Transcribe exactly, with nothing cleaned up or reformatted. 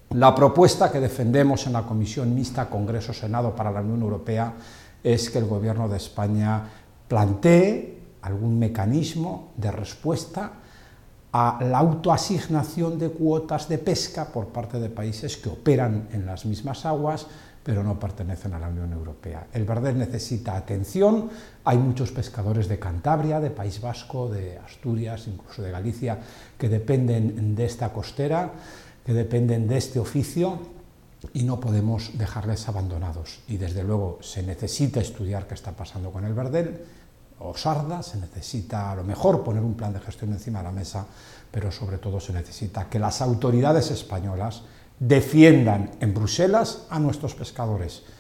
La propuesta que defendemos en la Comisión Mixta Congreso-Senado para la Unión Europea es que el Gobierno de España plantee algún mecanismo de respuesta a la autoasignación de cuotas de pesca por parte de países que operan en las mismas aguas, pero no pertenecen a la Unión Europea. El verdel necesita atención, hay muchos pescadores de Cantabria, de País Vasco, de Asturias, incluso de Galicia, que dependen de esta costera, que dependen de este oficio, y no podemos dejarles abandonados. Y desde luego se necesita estudiar qué está pasando con el verdel, o sarda, se necesita a lo mejor poner un plan de gestión encima de la mesa, pero sobre todo se necesita que las autoridades españolas defiendan en Bruselas a nuestros pescadores.